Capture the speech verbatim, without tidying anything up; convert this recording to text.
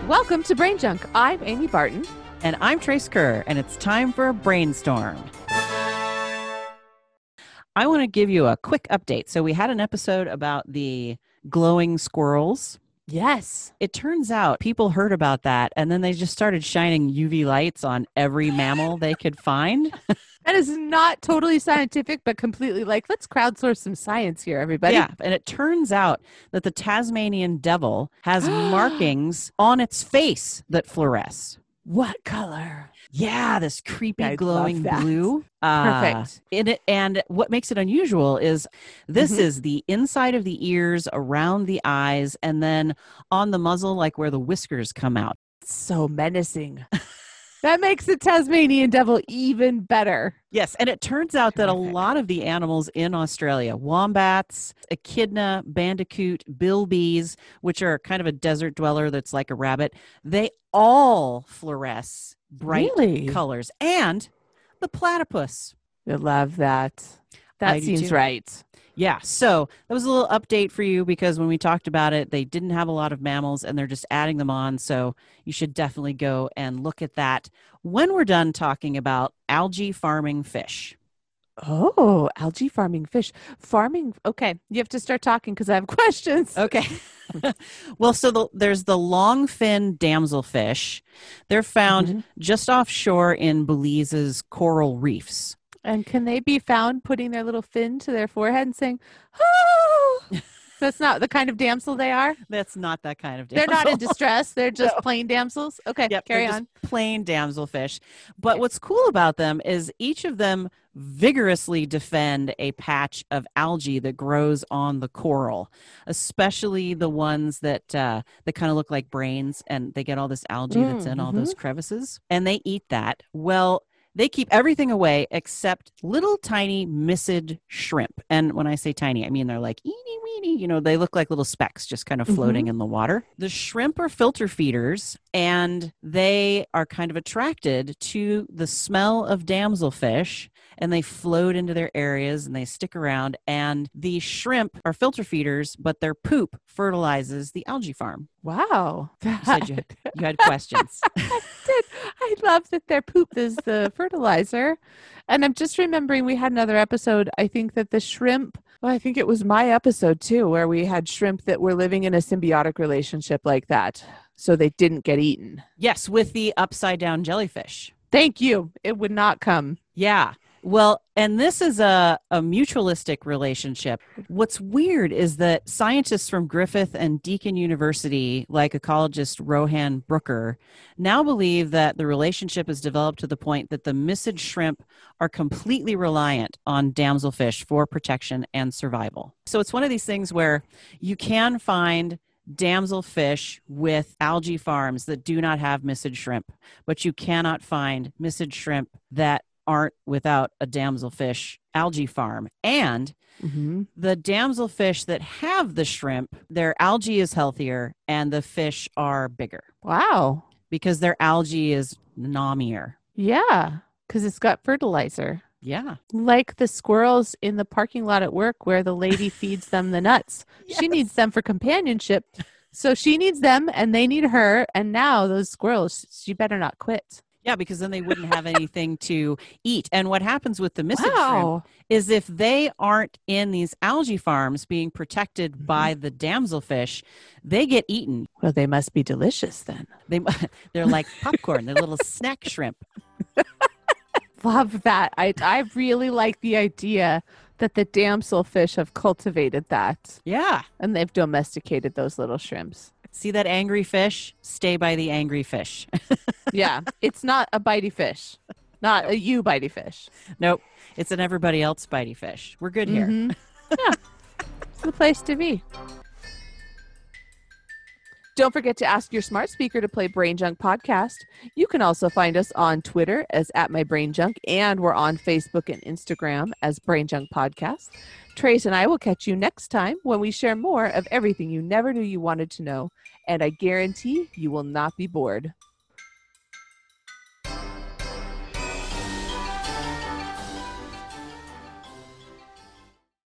Welcome to Brain Junk. I'm Amy Barton. And I'm Trace Kerr, and it's time for a brainstorm. I want to give you a quick update. So we had an episode about the glowing squirrels. Yes. It turns out people heard about that, and then they just started shining U V lights on every mammal they could find. That is not totally scientific, but completely like, let's crowdsource some science here, everybody. Yeah, and it turns out that the Tasmanian devil has markings on its face that fluoresce. What color? Yeah, this creepy I glowing love that. blue. Perfect. Uh, in it, and what makes it unusual is this Mhm. is the inside of the ears, around the eyes, and then on the muzzle, like where the whiskers come out. So menacing. That makes the Tasmanian devil even better. Yes, and it turns out that a Terrific. lot of the animals in Australia, wombats, echidna, bandicoot, bilbies, which are kind of a desert dweller that's like a rabbit, they all fluoresce bright Really? colors. And the platypus. I love that. That I do seems too. right. Yeah, so that was a little update for you because when we talked about it, they didn't have a lot of mammals and they're just adding them on. So you should definitely go and look at that when we're done talking about algae farming fish. Oh, algae farming fish. Farming. Okay. You have to start talking because I have questions. Okay. Well, so the, there's the long fin damselfish. They're found Mhm. just offshore in Belize's coral reefs. And can they be found putting their little fin to their forehead and saying, oh, that's not the kind of damsel they are? That's not that kind of They're damsel. not in distress. They're just No. plain damsels. Okay, Yep, carry they're on. just plain damselfish. But Okay. what's cool about them is each of them vigorously defend a patch of algae that grows on the coral, especially the ones that uh, that kind of look like brains, and they get all this algae that's in all those crevices, and they eat that. Well, they keep everything away except little tiny missid shrimp. And when I say tiny, I mean they're like eeny weeny, you know, they look like little specks just kind of floating in the water. The shrimp are filter feeders, and they are kind of attracted to the smell of damselfish, and they float into their areas and they stick around. And the shrimp are filter feeders, but their poop fertilizes the algae farm. Wow. You said you, you had questions. I did. I love that their poop is the fertilizer. And I'm just remembering we had another episode. I think that the shrimp, well, I think it was my episode too, where we had shrimp that were living in a symbiotic relationship like that. So they didn't get eaten. Yes, with the upside down jellyfish. Thank you. It would not come. Yeah. Well, and this is a, a mutualistic relationship. What's weird is that scientists from Griffith and Deakin University, like ecologist Rohan Brooker, now believe that the relationship is developed to the point that the missid shrimp are completely reliant on damselfish for protection and survival. So it's one of these things where you can find damselfish with algae farms that do not have missid shrimp, but you cannot find missid shrimp that aren't without a damselfish algae farm. And Mm-hmm. the damselfish that have the shrimp, their algae is healthier and the fish are bigger Wow. because their algae is nomier. Yeah. Because it's got fertilizer. Yeah. Like the squirrels in the parking lot at work where the lady feeds them the nuts. She Yes. needs them for companionship. So she needs them and they need her. And now those squirrels, she better not quit. Yeah, because then they wouldn't have anything to eat. And what happens with the missid shrimp Wow. is if they aren't in these algae farms being protected by the damselfish, they get eaten. Well, they must be delicious then. They, they're like popcorn. They're little snack shrimp. Love that. I, I really like the idea that the damselfish have cultivated that Yeah. and they've domesticated those little shrimps. See that angry fish? Stay by the angry fish. Yeah. It's not a bitey fish, not a you bitey fish. Nope. It's an everybody else bitey fish. We're good here. Mhm. Yeah. It's the place to be. Don't forget to ask your smart speaker to play Brain Junk Podcast. You can also find us on Twitter as at my Brain Junk, and we're on Facebook and Instagram as Brain Junk Podcast. Trace and I will catch you next time when we share more of everything you never knew you wanted to know, and I guarantee you will not be bored.